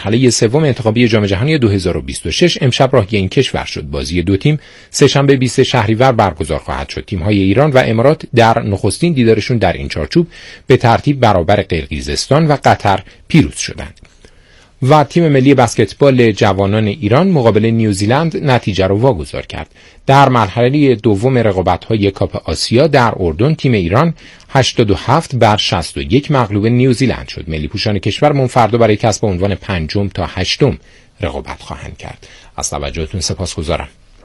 مرحله سوم انتخابی جام جهانی 2026 امشب راهی این کشور شد. بازی دو تیم سه‌شنبه 20 شهریور برگزار خواهد شد. تیم‌های ایران و امارات در نخستین دیدارشون در این چارچوب به ترتیب برابر قرقیزستان و قطر پیروز شدند. و تیم ملی بسکتبال جوانان ایران مقابل نیوزیلند نتیجه را واگذار کرد. در مرحله دوم رقابت‌های کاپ آسیا در اردن تیم ایران 87-61 مغلوب نیوزیلند شد. ملی پوشان کشور فردا برای کسب عنوان 5 تا 8 رقابت خواهند کرد. از توجهتون سپاسگزارم.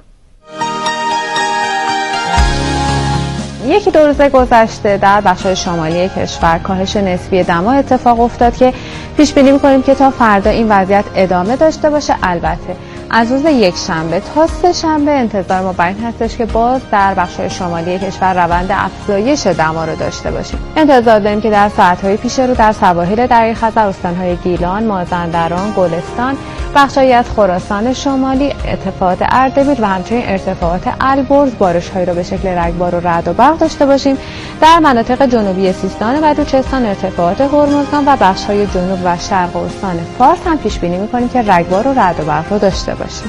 یکی دو روز گذشته در بخش‌های شمالی کشور کاهش نسبی دما اتفاق افتاد که پیش بینی می‌کنیم که تا فردا این وضعیت ادامه داشته باشه. البته از روز یکشنبه تا سه‌شنبه انتظار ما بر این هستش که باز در بخش‌های شمالی کشور روند افزایش دما رو داشته باشیم. انتظار داریم که در ساعت‌های پیش رو در سواحل دریاچه استان‌های گیلان، مازندران، گلستان، بخش‌هایی از خراسان شمالی، ارتفاعات اردبیل و همچنین ارتفاعات البرز بارش‌هایی را به شکل رگبار و رعد و برق داشته باشیم. در مناطق جنوبی سیستان و بلوچستان ارتفاعات هرمزگان و بخش‌های جنوب و شرق استان فارس هم پیش بینی می‌کنیم که رگبار و رعد و برق رو داشته باشیم.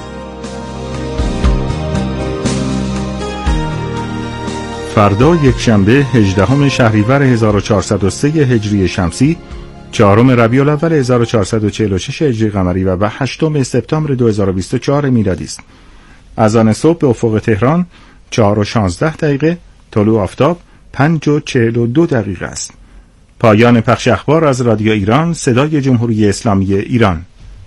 فردا یکشنبه 18 شهریور 1403 هجری شمسی، 4 ربیع الاول 1446 هجری قمری و 8 سپتامبر 2024 میلادی است. اذان صبح به افق تهران 4:16 طلوع آفتاب 5:42 است. پایان پخش اخبار از رادیو ایران، صدای جمهوری اسلامی ایران.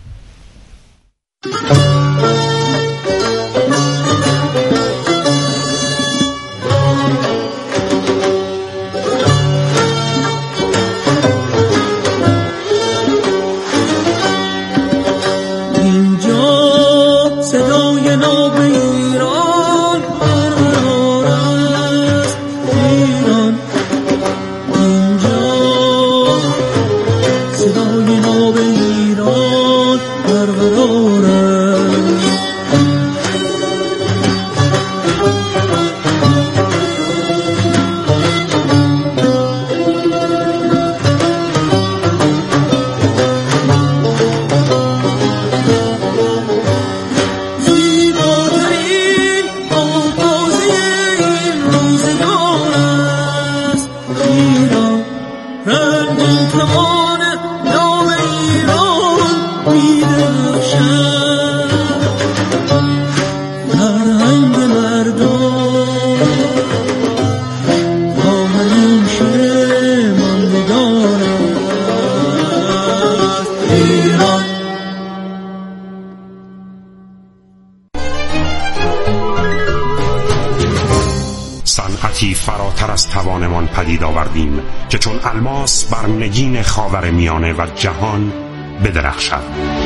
صنعتی فراتر از توانمان پدید آوردیم که چون الماس بر نگین خاورمیانه و جهان بدرخشد.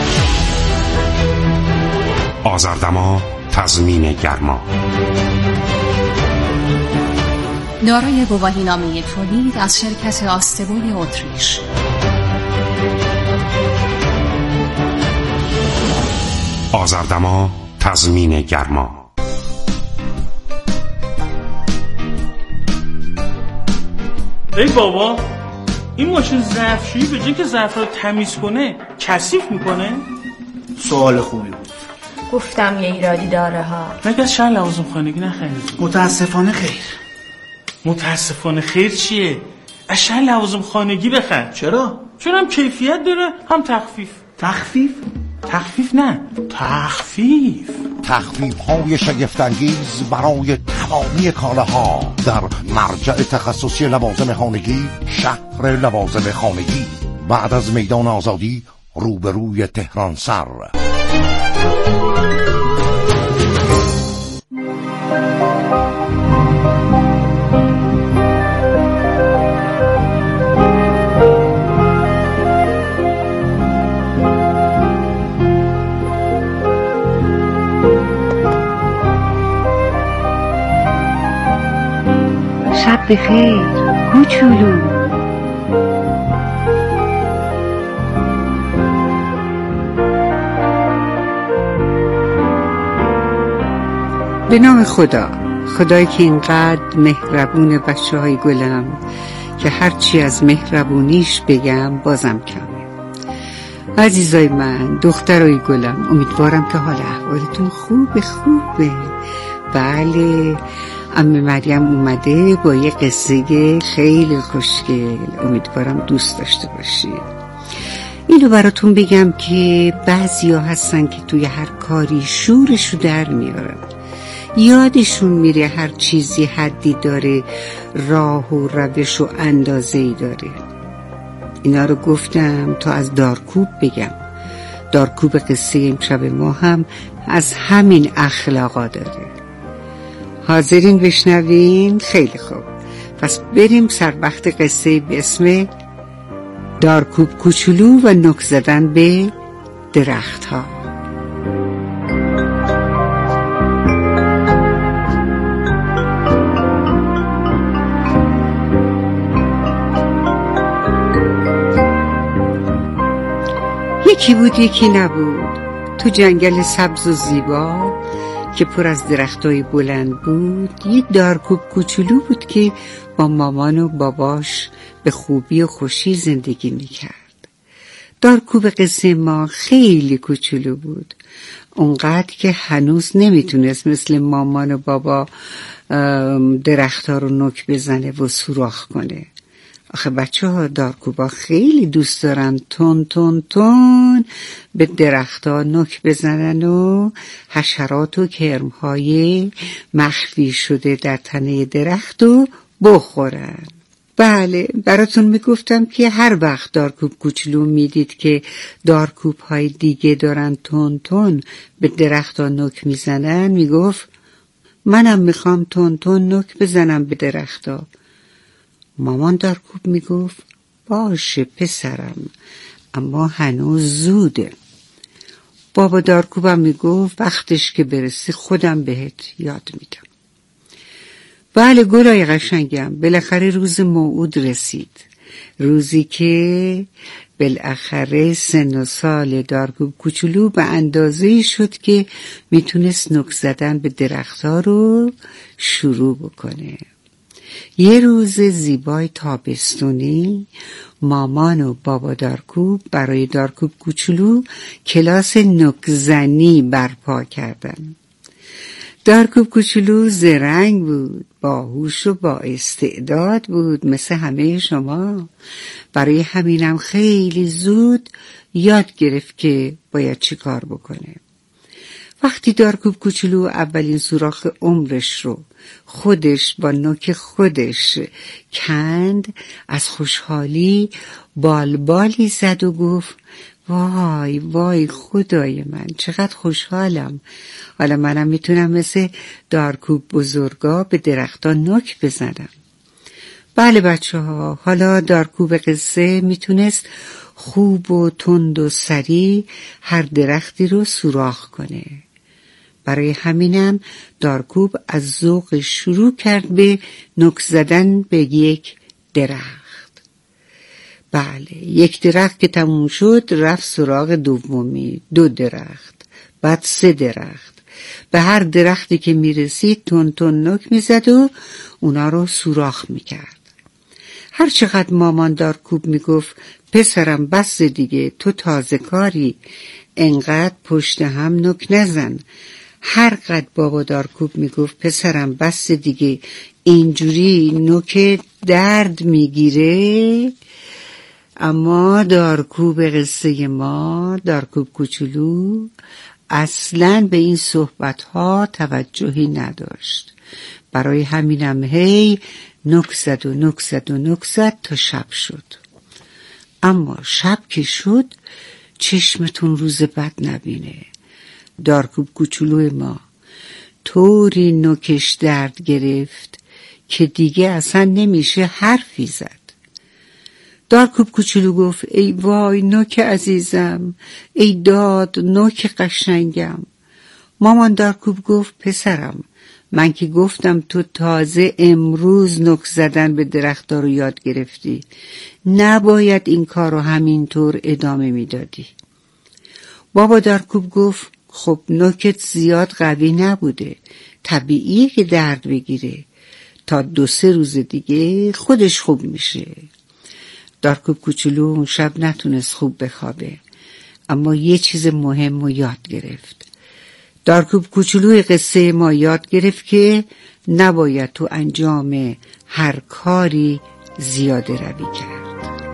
آذردما تضمین گرما. دارای گواهینامه تولید از شرکت آستبول اتریش. آذردما تضمین گرما. ای بابا، این ماشین ظرفشویی به جای که ظرف رو تمیز کنه کثیف میکنه؟ سوال خوبی بود. گفتم یه ایرادی داره ها. مگه از شهر لوازم خانگی نخرید؟ متاسفانه خیر. متاسفانه خیر چیه؟ از شهر لوازم خانگی بخر. چرا؟ چون هم کیفیت داره هم تخفیف. تخفیف؟ تخفیف نه، تخفیف. تخفیف‌های شگفت‌انگیز برای تمامی کالاها در مرجع تخصصی لوازم خانگی، شهر لوازم خانگی، بعد از میدان آزادی روبروی تهران سر. شب بخیر کوچولو. به نام خدا، خدایی که اینقدر مهربون بچه های گلم که هرچی از مهربونیش بگم بازم کمه. عزیزای من، دخترای گلم، امیدوارم که حال احوالتون خوبه. بله، عمه مریم اومده با یه قصه خیلی خوشگل، امیدوارم دوست داشته باشید. اینو براتون بگم که بعضیا هستن که توی هر کاری شورشو در میارن، یادشون میره هر چیزی حدی داره، راه و روش و اندازه‌ای داره. اینا رو گفتم تا از دارکوب بگم. دارکوب قصه امشب ما هم از همین اخلاقا داره. حاضرین بشنوین؟ خیلی خوب، پس بریم سر وقت قصه به اسم دارکوب کوچولو و نوک زدن به درخت ها. یکی بود یکی نبود، تو جنگل سبز و زیبا که پر از درختای بلند بود، یه دارکوب کوچولو بود که با مامان و باباش به خوبی و خوشی زندگی میکرد. دارکوب قصه ما خیلی کوچولو بود، اونقدر که هنوز نمیتونست مثل مامان و بابا درختها رو نوک بزنه و سوراخ کنه. آخه بچه ها دارکوبا خیلی دوست دارن تون تون تون به درختها نوک بزنن و حشرات و کرمهای مخفی شده در تنه درخت رو بخورن. بله، براتون میگفتم که هر وقت دارکوب کوچولو میدید که دارکوب های دیگه دارن تون تون به درختها نوک میزنن، میگفت منم میخوام تون تون نوک بزنم به درختها. مامان دارکوب میگفت باشه پسرم، اما هنوز زوده. بابا دارکوبم میگفت وقتش که برسه خودم بهت یاد میدم. بله گلای قشنگم، بالاخره روز موعود رسید، روزی که بالاخره سن و سال دارکوب کوچولو به اندازه‌ای شد که میتونست نوک زدن به درختها رو شروع بکنه. یه روز زیبای تابستونی مامان و بابا دارکوب برای دارکوب کوچولو کلاس نوک‌زنی برپا کردن. دارکوب کوچولو زرنگ بود، باهوش و با استعداد بود مثل همه شما. برای همینم خیلی زود یاد گرفت که باید چی کار بکنه. وقتی دارکوب کوچولو اولین سوراخ عمرش رو خودش با نوک خودش کند، از خوشحالی بالبالی زد و گفت وای وای خدای من چقدر خوشحالم، حالا منم میتونم مثل دارکوب بزرگا به درختا نوک بزنم. بله بچه ها، حالا دارکوب قصه میتونست خوب و تند و سریع هر درختی رو سوراخ کنه. برای همینم دارکوب از ذوق شروع کرد به نوک زدن به یک درخت. بله، یک درخت که تموم شد رفت سراغ دومی، 2 درخت، بعد 3 درخت. به هر درختی که میرسید تون تون نوک میزد و اونا رو سوراخ میکرد. هر چقدر مامان دارکوب میگفت پسرم بس دیگه، تو تازه کاری، انقدر پشت هم نوک نزن. هر قد بابا دارکوب میگفت پسرم بس دیگه، اینجوری نوک درد میگیره. اما دارکوب قصه ما، دارکوب کوچولو، اصلاً به این صحبت‌ها توجهی نداشت. برای همینم هی نوک زد و نوک زد و نوک زد تا شب شد. اما شب که شد چشمتون روز بد نبینه. دارکوب کوچولو ما طوری نوکش درد گرفت که دیگه اصلا نمیشه حرفی زد. دارکوب کوچولو گفت ای وای نوک عزیزم، ای داد نوک قشنگم. مامان دارکوب گفت پسرم، من که گفتم تو تازه امروز نوک زدن به درخت‌ها رو یاد گرفتی، نباید این کار رو همینطور ادامه میدادی. بابا دارکوب گفت خب نوکت زیاد قوی نبوده، طبیعیه که درد بگیره، تا 2-3 روز دیگه خودش خوب میشه. دارکوب کوچولو اون شب نتونست خوب بخوابه. اما یه چیز مهم رو یاد گرفت. دارکوب کوچولوی قصه ما یاد گرفت که نباید تو انجام هر کاری زیاده روی کرد.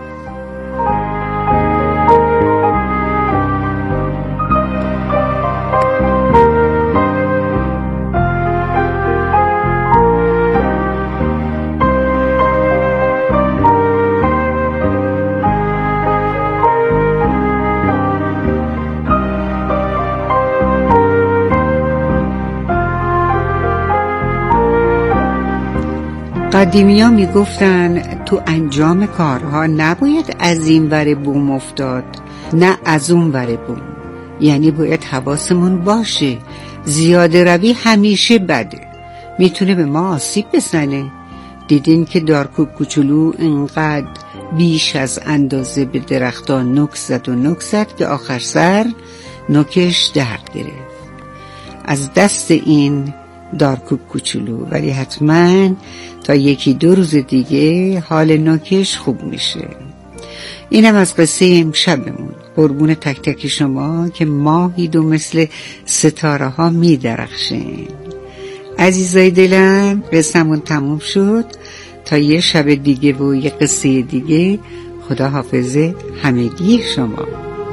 قدیمی ها می گفتن تو انجام کارها نباید از این ور بوم افتاد نه از اون ور بوم، یعنی باید حواسمون باشه زیاده روی همیشه بده، میتونه به ما آسیب بزنه. دیدین که دارکوب کوچولو اینقدر بیش از اندازه به درختان نوک زد که آخر سر نوکش درد گرفت از دست این دارکوب کوچولو، ولی حتما تا 1-2 روز دیگه حال نوکش خوب میشه. اینم از قصه امشبمون. قربون تک تک شما که ماهید و مثل ستاره ها می درخشین. عزیزای دلم، قصه‌مون تموم شد. تا یه شب دیگه و یه قصه دیگه. خدا حافظ همگی شما.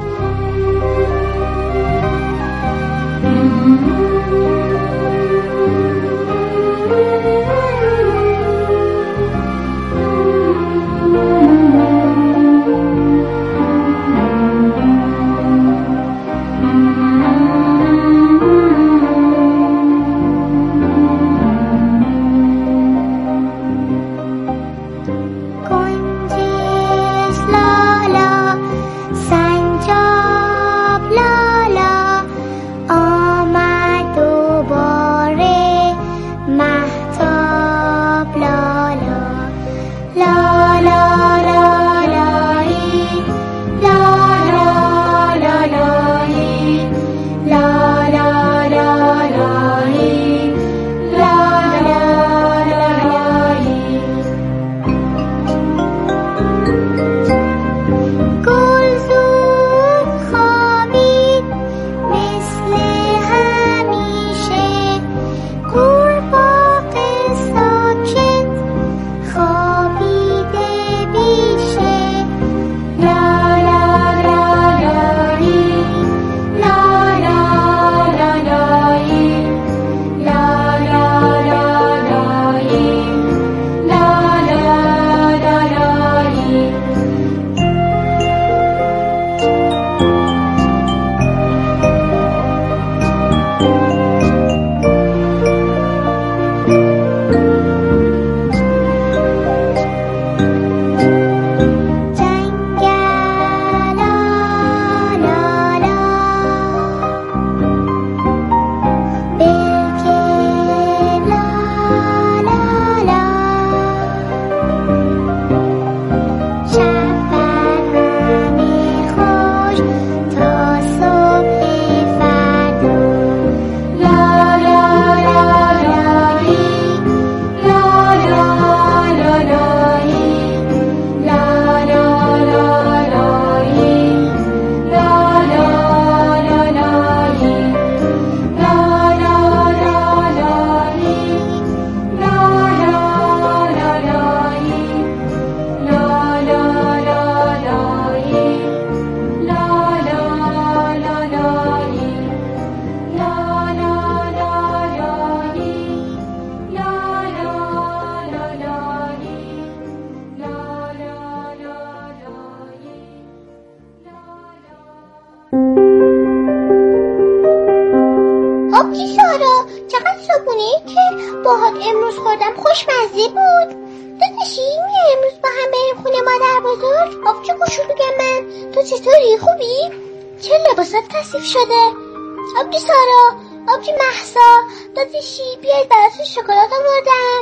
باهات امروز خوردم خوشمزه بود. داداشی میای امروز با هم بریم خونه مادر بزرگ؟ آبجو کوچولوی من، تو چطوری؟ خوبی؟ چه لباسات کثیف شده؟ آبجو سارا، آبجو مهسا، داداشی بیاید براتون شکلات آوردم.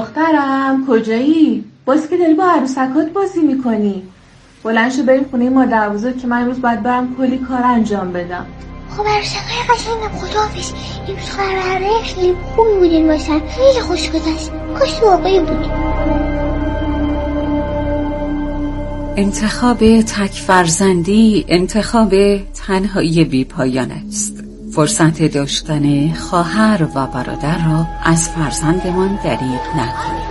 دخترم کجایی؟ باز که داری با عروسکات بازی میکنی؟ بلند شو بریم خونه مادر بزرگ که من امروز باید برم کلی کار انجام بدم. خب عروسکای قشنگم خداحافظ. امروز خبره خیلی خوبی بودین باشن، خیلی خوش گذشت. کاش واقعی بود. انتخاب تک فرزندی انتخاب تنهایی بی پایان است. فرصت داشتن خواهر و برادر را از فرزندمان دریغ نکنیم.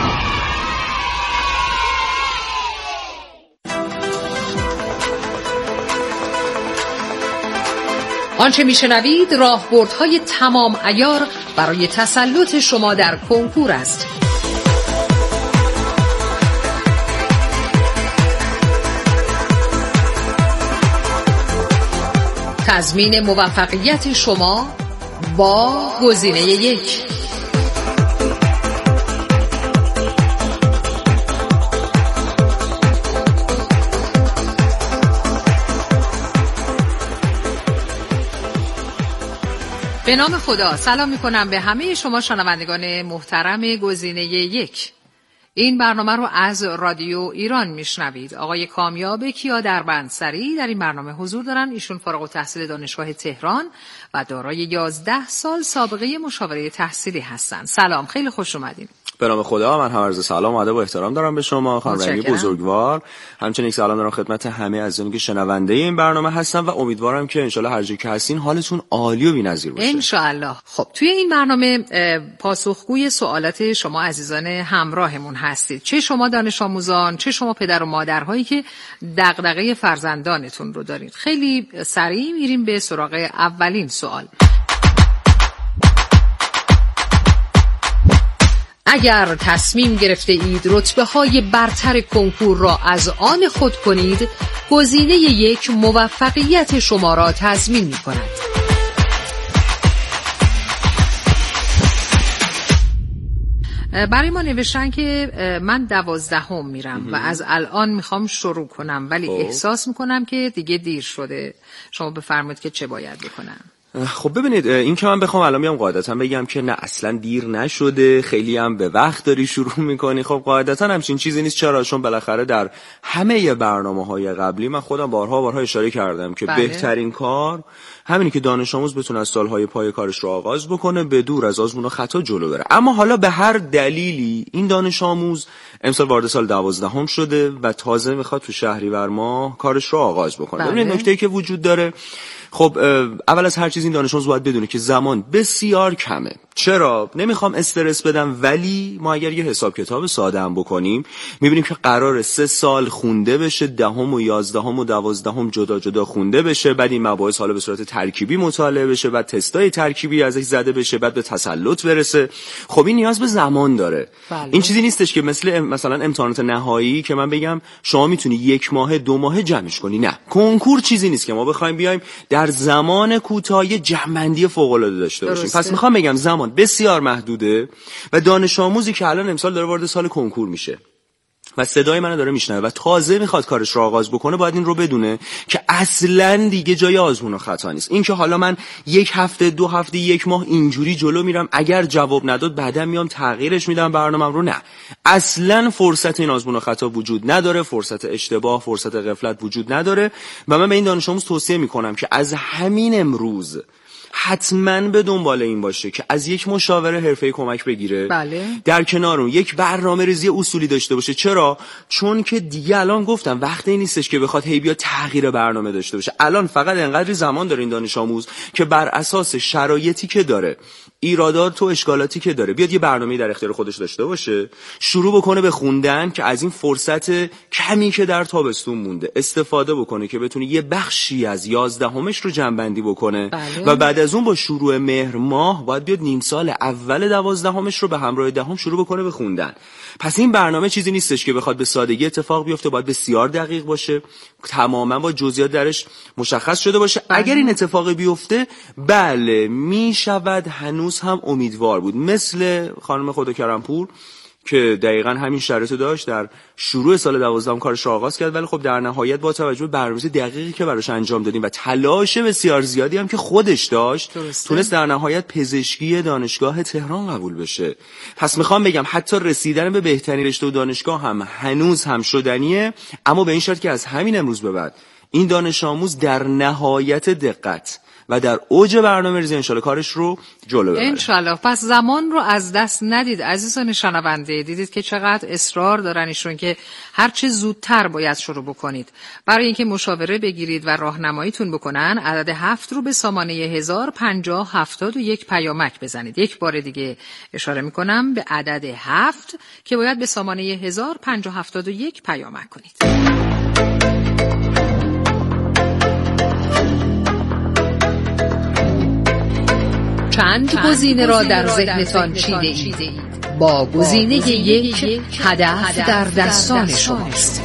آنچه میشنوید راهبردهای تمام عیار برای تسلط شما در کنکور است. تضمین موفقیت شما با گزینه 1. به نام خدا سلام میکنم به همه شما شنوندگان محترم گزینه 1. این برنامه رو از رادیو ایران میشنوید. آقای کامیاب کیا دربندسری در این برنامه حضور دارن. ایشون فارغ التحصیل دانشگاه تهران و دارای 11 سال سابقه مشاوره تحصیلی هستن. سلام، خیلی خوش اومدین. به نام خدا، من هم عرض سلام و ادب و احترام دارم به شما خانم رنگی بزرگوار. همچنین سلام دارم خدمت همه عزیزانی که شنونده این برنامه هستن و امیدوارم که انشالله هر جایی که هستین حالتون عالی و بی‌نظیر باشه. انشالله. خب توی این برنامه پاسخگوی سوالات شما عزیزان همراهمون هستید. چه شما دانش آموزان، چه شما پدر و مادرهایی که دغدغه فرزندانتون رو دارید. خیلی سریع میریم به سراغ اولین سوال. اگر تصمیم گرفته اید رتبه‌های برتر کنکور را از آن خود کنید، گزینه 1 موفقیت شما را تضمین می‌کند. برای ما نوشتن که من 12 میرم و از الان میخوام شروع کنم، ولی احساس میکنم که دیگه دیر شده. شما بفرمایید که چه باید بکنم؟ خب ببینید، این که من بخوام الان میام قاعدتا بگم که نه اصلا دیر نشده، خیلی هم به وقت داری شروع میکنی، خب قاعدتا همچین چیزی نیست. چرا؟ چون بالاخره در همه برنامه‌های قبلی من خودم بارها اشاره کردم که بهترین کار همینی که دانش آموز بتونه از سالهای پای کارش رو آغاز بکنه، به دور از آزمون و خطا جلو بره. اما حالا به هر دلیلی این دانش آموز امسال وارد سال 12 شده و تازه میخواد تو شهریور ماه کارش رو آغاز بکنه. ببینید نکته‌ای که وجود داره، خب اول از هر چیز این دانش آموز باید بدونه که زمان بسیار کمه. چرا؟ نمیخوام استرس بدم، ولی ما اگر یه حساب کتاب ساده هم بکنیم میبینیم که قراره 3 سال خونده بشه، 10 و 11 و 12 جدا جدا خونده بشه، بعد این مباحث حالا به صورت ترکیبی مطالعه بشه، بعد تستای ترکیبی ازش زده بشه، بعد به تسلط برسه. خب این نیاز به زمان داره. این چیزی نیستش که مثلا امتحانات نهایی که من بگم شما میتونی 1 ماه 2 ماه جمعش کنی. نه، کنکور چیزی نیست که ما بخوایم بیایم در زمان کوتاه جمع‌بندی فوق‌العاده داشته باشیم. پس میخوام بگم زمان بسیار محدوده و دانش آموزی که الان امسال داره وارد سال کنکور میشه و صدای منو داره میشنوه و تازه میخواد کارش رو آغاز بکنه، باید این رو بدونه که اصلاً دیگه جای آزمون و خطا نیست. این که حالا من 1 هفته 2 هفته 1 ماه اینجوری جلو میرم، اگر جواب نداد بعدا میام تغییرش میدم برنامه‌ام رو، نه، اصلاً فرصت این آزمون و خطا وجود نداره، فرصت اشتباه، فرصت غفلت وجود نداره. و من به این دانش آموز توصیه میکنم که از همین امروز حتما به دنبال این باشه که از یک مشاور حرفه‌ای کمک بگیره. در کنار اون یک برنامه‌ریزی اصولی داشته باشه. چرا؟ چون که دیگه الان گفتم وقتی نیستش که بخواد هی بیا تغییر برنامه داشته باشه. الان فقط انقدر زمان داره این دانش آموز که بر اساس شرایطی که داره، ایرادات و اشکالاتی که داره، بیاد یه برنامه‌ای در اختیار خودش داشته باشه، شروع بکنه به خوندن که از این فرصت کمی که در تابستون مونده استفاده بکنه که بتونه یه بخشی از 11 رو جمع‌بندی بکنه. و بعد از اون با شروع مهر ماه باید بیاد نیم سال اول 12 رو به همراه 10 شروع بکنه به خوندن. پس این برنامه چیزی نیستش که بخواد به سادگی اتفاق بیفته، باید بسیار دقیق باشه، تماما با جزئیات درش مشخص شده باشه. اگر این اتفاق بیفته، بله میشود هنوز هم امیدوار بود، مثل خانم خدا کرمپور که دقیقاً همین شرایط داشت، در شروع سال 12 کارش رو آغاز کرد، ولی خب در نهایت با توجه به برنامه‌ریزی دقیقی که براش انجام دادیم و تلاش بسیار زیادی هم که خودش داشت، تونست در نهایت پزشکی دانشگاه تهران قبول بشه. پس میخوام بگم حتی رسیدن به بهترین رشته و دانشگاه هم هنوز هم شدنیه، اما به این شرط که از همین امروز به بعد این دانش آموز در نهایت دقت و در اوج برنامه‌ریزی انشالله کارش رو جلو ببره. انشالله. پس زمان رو از دست ندید عزیزان شنونده. دیدید که چقدر اصرار دارن ایشون که هر چه زودتر باید شروع بکنید. برای اینکه مشاوره بگیرید و راهنماییتون بکنن عدد 7 رو به سامانه 105071 پیامک بزنید. یک بار دیگه اشاره میکنم به عدد 7 که باید به سامانه 105071 پیامک کنید. چند گزینه را در ذهنتان چیده اید؟ با گزینه 1 هدف در دستان شماست.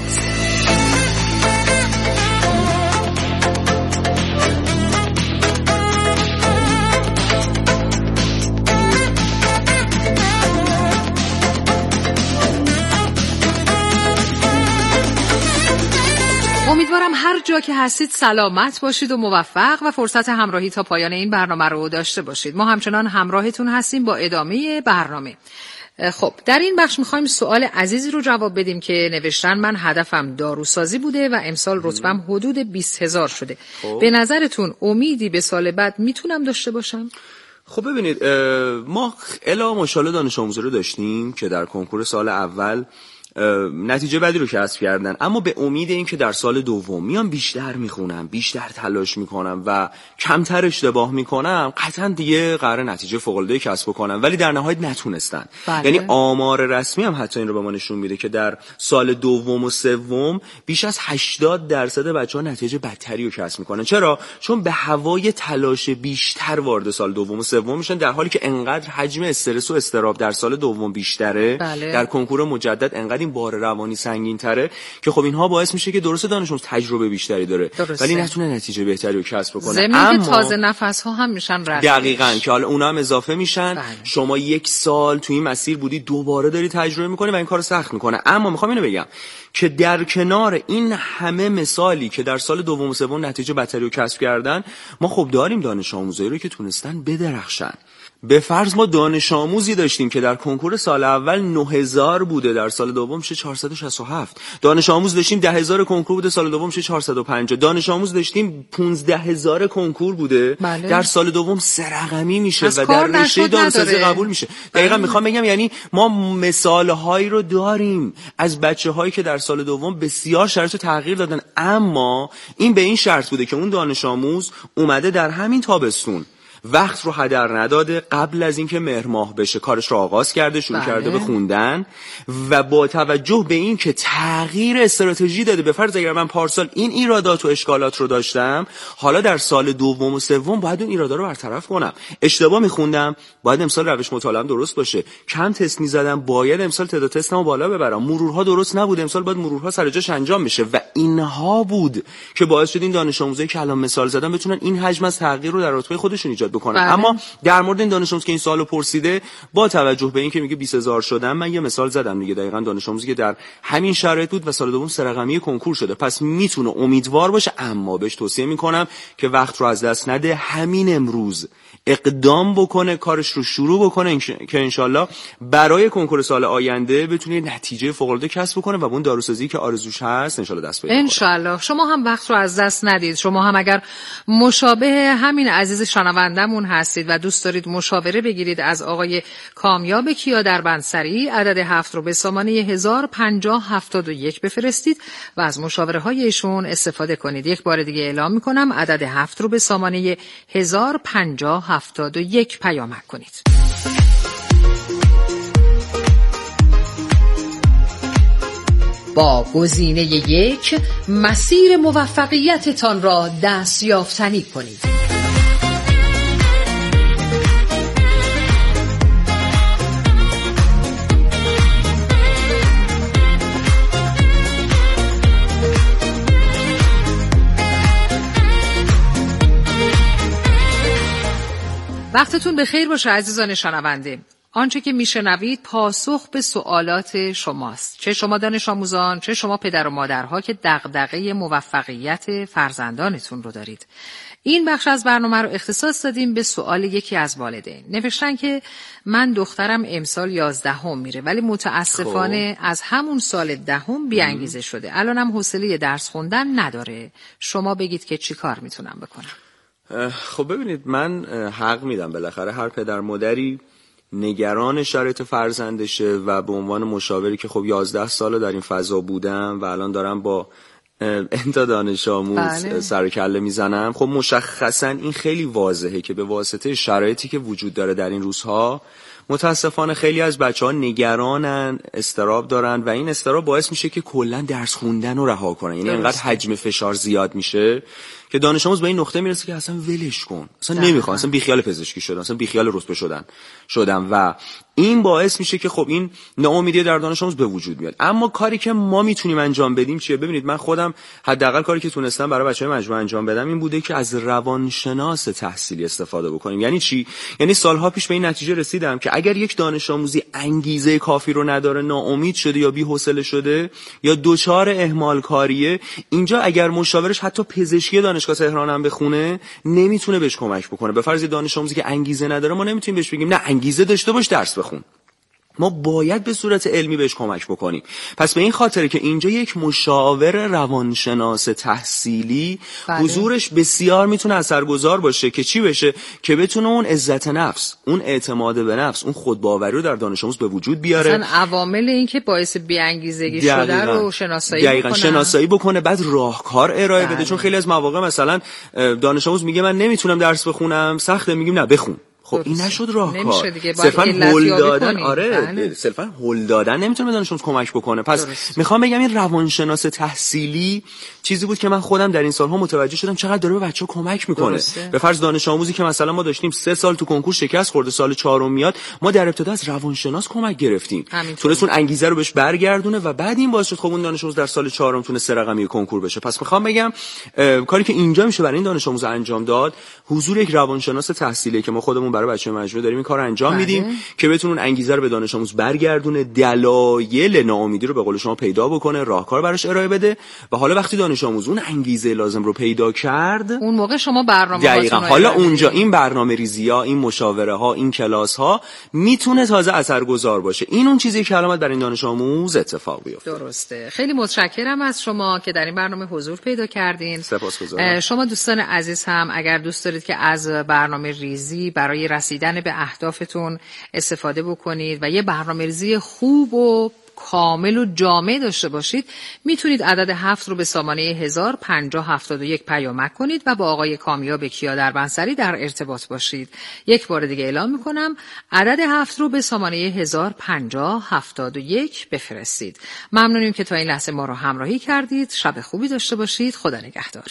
امیدوارم هر جا که هستید سلامت باشید و موفق و فرصت همراهی تا پایان این برنامه رو داشته باشید. ما همچنان همراهتون هستیم با ادامه برنامه. خب در این بخش میخوایم سوال عزیزی رو جواب بدیم که نوشتن من هدفم داروسازی بوده و امسال رتبم حدود 20,000 شده. به نظرتون امیدی به سال بعد میتونم داشته باشم؟ خب ببینید ما الا ماشاءالله دانش آموزا رو داشتیم که در کنکور سال اول نتیجه بدی رو کسب کردن، اما به امید این که در سال دوم میام بیشتر میخونم، بیشتر تلاش میکنم و کمتر اشتباه میکنم، قطعا دیگه قرار نتیجه فوق‌العاده کسب کنم، ولی در نهایت نتونستن. یعنی آمار رسمی هم حتی این رو به ما نشون میده که در سال دوم و سوم بیش از 80% بچه‌ها نتیجه بدتری رو کسب میکنن. چرا؟ چون به هوای تلاش بیشتر وارد سال دوم و سوم میشن، در حالی که انقدر حجم استرس و اضطراب در سال دوم بیشتره. در کنکور مجدد انقدر این بار روانی سنگین تره که خب اینها باعث میشه که درسته دانش آموز تجربه بیشتری داره ولی نتونه نتیجه بهتری رو کسب کنه. اما تازه نفس ها هم میشن رد. دقیقاً که حالا اونا هم اضافه میشن. شما 1 سال توی این مسیر بودی، دوباره داری تجربه میکنی و این کارو سخت میکنه. اما میخوام اینو بگم که در کنار این همه مثالی که در سال دوم و سوم نتیجه بدتری رو کسب کردن، ما خب داریم دانش آموزایی رو که تونستن بدرخشن. به فرض ما دانش آموزی داشتیم که در کنکور سال اول 9000 بوده، در سال دوم میشه 467. دانش آموز داشتیم 10000 کنکور بوده، سال دوم میشه 450. دانش آموز داشتیم 15000 کنکور بوده، در سال دوم 3 رقمی میشه و در رشته داروسازی قبول میشه. دقیقاً میخوام بگم یعنی ما مثالهایی رو داریم از بچه‌هایی که در سال دوم بسیار شرایط تغییر دادن، اما این به این شرط بوده که اون دانش آموز اومده در همین تابستون وقت رو هدر نداده، قبل از اینکه مهر ماه بشه کارش رو آغاز کرده، شروع کرده به خوندن و با توجه به این که تغییر استراتژی داده. به فرض اگر من پارسال این ایرادات و اشکالات رو داشتم، حالا در سال دوم و سوم باید اون ایرادا رو برطرف کنم. اشتباه میخوندم، باید امسال روش مطالعه‌ام درست باشه. کم تست میزدم، باید امسال تعداد تستمو بالا ببرم. مرورها درست نبود، امسال باید مرورها سر جاش انجام بشه و اینها بود که باعث شد این دانش آموزایی که الان مثال زدم بتونن این حجم از تغییر رو در رتبه خودشون ایجاد بکنن. اما در مورد این دانش آموز که این سوالو پرسیده، با توجه به این که میگه 20000 شدم، من یه مثال زدم دیگه. دقیقاً دانش آموزی که در همین شرایط بود و سال دوم 3 رقمی کنکور شده، پس میتونه امیدوار باشه. اما بهش توصیه میکنم که وقت رو از دست نده، همین امروز اقدام بکنه، کارش رو شروع بکنه که انشالله برای کنکور سال آینده بتونه نتیجه فوق‌العاده کسب بکنه و اون داروسازی که آرزوش هست انشالله دست پیدا کنه. انشالله. شما هم وقت رو از دست ندید. شما هم اگر مشابه همین عزیز شنوندمون هستید و دوست دارید مشاوره بگیرید از آقای کامیاب کیا در بندسری، عدد 7 رو به سامانه 105071 بفرستید و از مشاوره های ایشون استفاده کنید. یک بار دیگه اعلام میکنم، عدد 7 رو به سامانه 105071 پیامک کنید. با گزینه 1 مسیر موفقیتتان را دستیافتنی کنید. وقتتون بخیر باشه عزیزان شنونده. آنچه که میشنوید پاسخ به سوالات شماست، چه شما دانش آموزان، چه شما پدر و مادرها که دغدغه موفقیت فرزندانتون رو دارید. این بخش از برنامه رو اختصاص دادیم به سوال یکی از والدین. نوشتن که من دخترم امسال 11 میره ولی متاسفانه از همون سال 10 بی‌انگیزه شده. الانم حوصله درس خوندن نداره. شما بگید که چی کار میتونم بکنم؟ خب ببینید، من حق میدم بالاخره هر پدر مادری نگران شرایط فرزندشه و به عنوان مشاوری که خب 11 ساله در این فضا بودم و الان دارم با انتا دانش آموز سر و کله میزنم، خب مشخصا این خیلی واضحه که به واسطه شرایطی که وجود داره در این روزها متاسفانه خیلی از بچه‌ها نگرانن، اضطراب دارن و این اضطراب باعث میشه که کلا درس خوندن رو رها کنن. یعنی انقدر حجم فشار زیاد میشه که دانش آموز به این نقطه میرسه که اصلا ولش کن، اصلا نمیخوام، اصلا بیخیال پزشکی شدم، اصلا بیخیال رتبه شدم و این باعث میشه که خب این ناامیدی در دانش آموز به وجود بیاد. اما کاری که ما میتونیم انجام بدیم چیه؟ ببینید، من خودم حداقل کاری که تونستم برای بچه‌های مجموعه انجام بدم این بوده که از روانشناس تحصیلی استفاده بکنیم. یعنی چی؟ یعنی سالها پیش به این نتیجه رسیدم که اگر یک دانش آموزی انگیزه کافی رو نداره، ناامید شده یا بی‌حوصله شده یا دچار اهمال کاریه، اینجا اگر مشاورش حتی پزشکی دانشگاه تهران هم بخونه نمیتونه بهش کمک بکنه. به فرض دانش آموزی که انگیزه نداره ما نمیتونیم بهش بگیم نه انگیزه داشته باش درس بخون. ما باید به صورت علمی بهش کمک بکنیم. پس به این خاطره که اینجا یک مشاور روانشناس تحصیلی حضورش بسیار میتونه اثرگذار باشه که چی بشه؟ که بتونه اون عزت نفس، اون اعتماد به نفس، اون خودباوری رو در دانش آموز به وجود بیاره. مثلا عوامل این که باعث بی‌انگیزگی شده رو شناسایی بکنه، بعد راهکار ارائه بده. چون خیلی از مواقع مثلا دانش آموز میگه من نمیتونم درس بخونم، سخته، میگیم نه بخون. خب این نشد راهکار. صرفا هول دادن، صرفا هول دادن نمیتونه به دانش آموز کمک بکنه. پس میخوام بگم این روانشناس تحصیلی چیزی بود که من خودم در این سالها متوجه شدم چقدر داره به بچه‌ها کمک میکنه. به فرض دانش آموزی که مثلا ما داشتیم 3 سال تو کنکور شکست خورده، سال 4 میاد، ما در ابتدا از روانشناس کمک گرفتیم، تونست اون انگیزه رو بهش برگردونه و بعد این باعث شد خب اون دانش آموز در سال 4 تونه 3 رقمی کنکور بشه. پس میخوام بگم کاری که اینجا میشه برای این دانش آموز انجام داد، حضور یک روانشناس تحصیلی که ما خودمون برای بچه‌های مجموعه داریم این کارو انجام میدیم که بتونه اون انگیزه رو به دانش آموز برگردونه، دلایل ناامیدی رو به قول شما پیدا بکنه، راهکار براش ارائه بده و حالا وقتی دانش آموز اون انگیزه لازم رو پیدا کرد، اون موقع شما برنامه دقیقاً حالا اونجا این برنامه‌ریزی‌ها، این مشاوره‌ها، این کلاس‌ها میتونه تازه اثرگذار باشه. این اون چیزی که علامت برای این دانش آموز اتفاق بیفته. درسته. خیلی متشکرم از شما که در این برنامه حضور پیدا کردین. سپاسگزارم. شما دوستان عزیز هم اگر دوست دارید که از برنامه‌ریزی برای رسیدن به اهدافتون استفاده بکنید و یه برنامه‌ریزی خوب و کامل و جامع داشته باشید، میتونید عدد 7 رو به سامانه 105071 پیامک کنید و با آقای کامیاب کیا دربنسری در ارتباط باشید. یک بار دیگه اعلام میکنم، عدد 7 رو به سامانه 105071 بفرستید. ممنونیم که تا این لحظه ما رو همراهی کردید. شب خوبی داشته باشید. خدا نگهدار.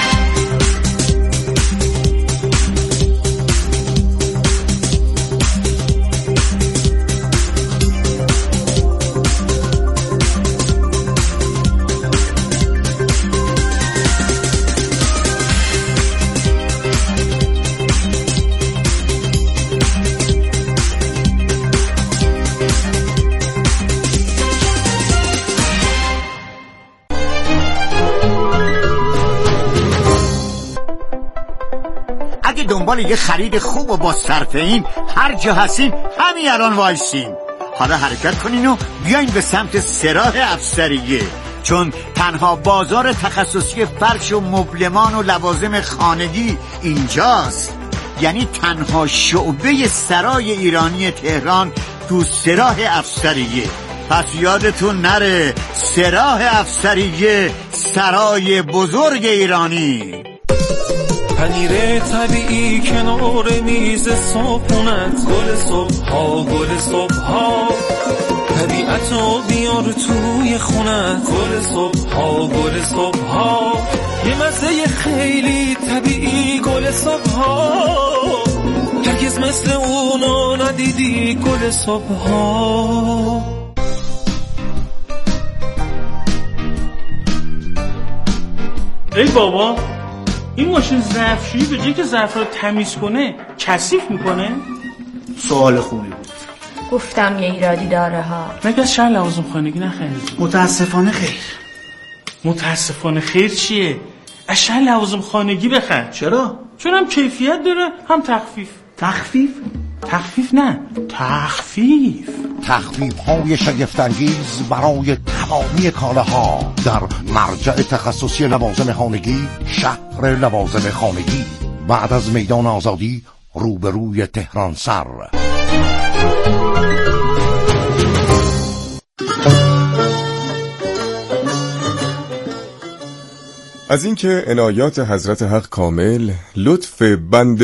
دنبال یه خرید خوب و با صرفه این هر جا هستین همین الان وایسین. حالا حرکت کنین و بیاین به سمت سراح افسریه، چون تنها بازار تخصصی فرش و مبلمان و لوازم خانگی اینجاست. یعنی تنها شعبه سرای ایرانی تهران تو سراح افسریه. پس یادتون نره، سراح افسریه، سرای بزرگ ایرانی. پنیر طبیعی کنار میز صبحونت، گل صبح‌ها گل صبح‌ها، طبیعتو بیار توی خونت، گل صبح‌ها گل صبح‌ها، یه مزه خیلی طبیعی گل صبح‌ها، هرگز مثل اونو ندیدی گل صبح‌ها. ای بابا، این ماشین ظرفشویی به جای که ظرف رو تمیز کنه کثیف میکنه؟ سوال خوبی بود. گفتم یه ایرادی داره ها. مگه از شهر لوازم خانگی نخریدی؟ متاسفانه خیر. متاسفانه خیر چیه؟ از شهر لوازم خانگی بخر. چرا؟ چون هم کیفیت داره هم تخفیف. تخفیف؟ تخفیف نه، تخفیف. تخفیف‌های شگفت‌انگیز برای تمامی کالاها در مرجع تخصصی لوازم خانگی، شهر لوازم خانگی. بعد از میدان آزادی روبروی تهران سر. از اینکه عنایات حضرت حق کامل، لطف بنده